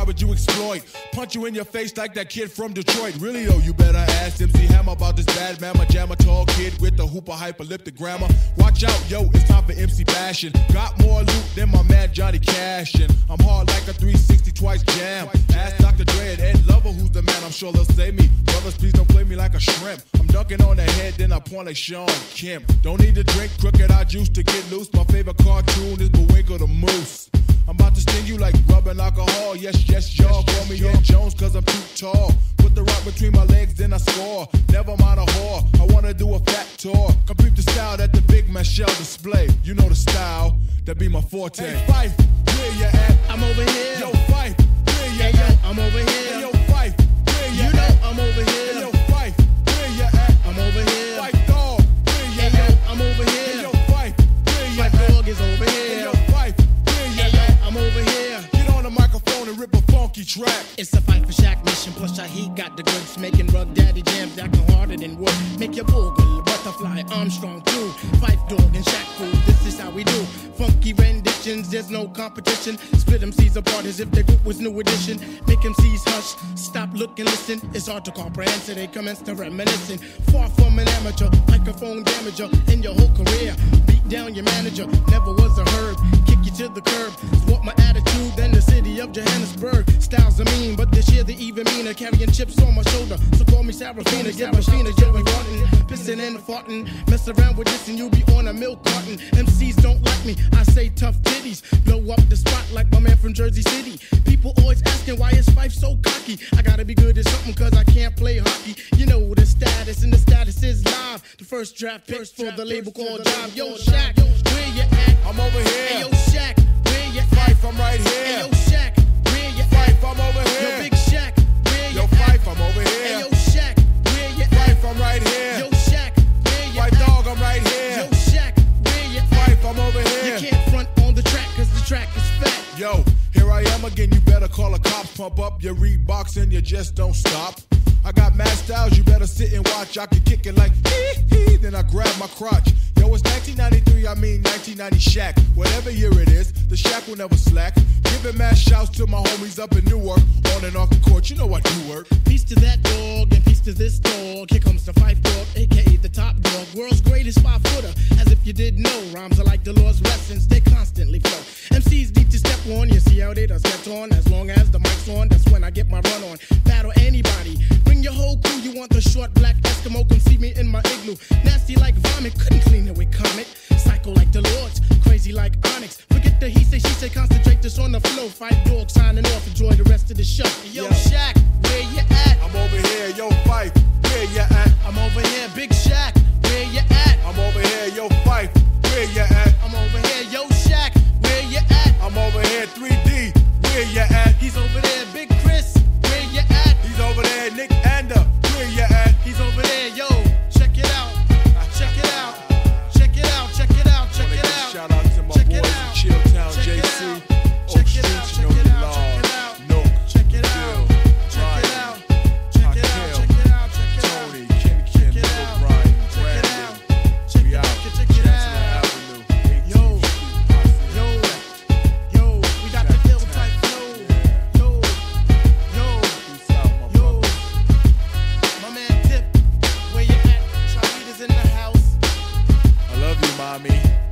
why would you exploit? Punch you in your face like that kid from Detroit. Really though, you better ask MC Hammer about this bad mamma jammer tall kid with the hooper hyperliptic grammar. Watch out, yo, it's time for MC bashing. Got more loot than my man Johnny Cash, and I'm hard like a 360 twice jam. Ask Dr. Dre and Ed Lover who's the man, I'm sure they'll save me. Brothers, please don't play me like a shrimp. I'm dunking on the head, then I point like Sean Kemp. Don't need to drink crooked eye juice to get loose. My favorite cartoon is Bullwinkle the Moose. I'm about to sting you like rubbing alcohol. Yes, yes, y'all call me Ed Jones cause I'm too tall. Put the rock between my legs, then I score. Never mind a whore, I wanna do a fat tour. Complete the style at the big Michelle display. You know the style, that be my forte. Hey, Fife, where you at? I'm over here. Yo, Fife, where you hey, at? Yo, I'm over here. Hey, yo, Fife, where you at? You know I'm over here. Hey, yo, Fife, where you at? I'm over here. Fife dog, where you hey, at? Yo, I'm over here. Hey, yo, Fife, where you Fife at? dog is over here. Hey, yo, Fife, where you hey, at? Yo, I'm over here. Get on the microphone and rip a funky track. It's a fight for Shaq mission, plus Shaheed got the goods. Making Rug Daddy jams that go harder than wood. Make your boogle, Butterfly, Armstrong too. Fife Dog and Shaq food, this is how we do. Funky renditions, there's no competition. Split MCs apart as if the group was new edition. Make MCs hush, stop, look and listen. It's hard to comprehend, so they commence to reminiscing. Far from an amateur, microphone damager in your whole career. Beat down your manager, never was a herb. Kick you to the curb, want my attitude, then the city of Johannesburg. Styles are mean, but this year they even meaner. Carrying chips on my shoulder, so call me Sarafina. Get Rafina, Joey Rotten, pissing and farting. Mess around with this and you'll be on a milk carton. MCs don't like me, I say tough titties. Blow up the spot like my man from Jersey City. People always asking why is Fife so cocky. I gotta be good at something cause I can't play hockey. You know the status, and the status is live. The first draft pick for the label called Jive. Yo, Shaq, where you at? I'm over here. Hey, yo, Shaq, where you at? Fife, I'm right here. Hey, yo, Shaq, where you at? Fife, I'm over here. Yo, Big Shaq, where you Yo, at? Fife, I'm over here. Hey, yo, Shaq, where you at? Fife, I'm right here. Yo, Shaq, where you Fife at? dog, I'm right here. Yo, Shaq, where you at? Fife, I'm over here. You can't front on the track cause the track is fat. Yo, here I am again, you better call the cops. Pump up your Reeboks and you just don't stop. I got mad styles, you better sit and watch. I can kick it like hee, then I grab my crotch. Yo, it's 1993, I mean 1990 Shaq. Whatever year it is, the Shaq will never slack. Giving mad shouts to my homies up in Newark. On and off the court, you know I do work. Peace to that dog and peace to this dog. Here comes the Fife Dog, aka the top dog. World's greatest 5-footer. As if you didn't know, rhymes are like the Lord's lessons, they constantly flow. MCs need to step on, you see how they does get on. As long as the mic's on, that's when I get my run on. Battle anybody, bring your whole crew. You want the short black Eskimo, come see me in my igloo. Nasty like vomit, couldn't clean it with Comet. Psycho like the Lords, crazy like Onyx. Forget the he say, she say, concentrate this on the flow. Fight Dog signing off, enjoy the rest of the show. Yo, Shaq, where you at? I'm over here, yo, Fife, where you at? I'm over here, Big Shaq, where you at? I'm over here, yo, Fife, where you at? I'm over here, yo, Shaq, where you at? I'm over here, 3D, where you at? He's over there, Big Chris, where you at? He's over there, Nick Ander, where you at? He's over there, yo, check it out, check it out, check it out, check it out, check it out. Shout out to my Check boys it in out. Chilltown, Check it JC, out. Oak Check it Street, out, you check know it the out, law. check it out. Nook, Check it out, Dill, check it Ryan, out, check it out, check it out, check it out. Tony, Kenny, Check it Lil out. Brian, Check it Brandon. out. Check We it out. out. Check it Chancellor out. Avenue, Yo, 18th Street, Posse. yo, we got the Hill type flow. Yo, Peace out, my yo, brother. my man Tip, where you at? Charlita's in the house. I love you, mommy.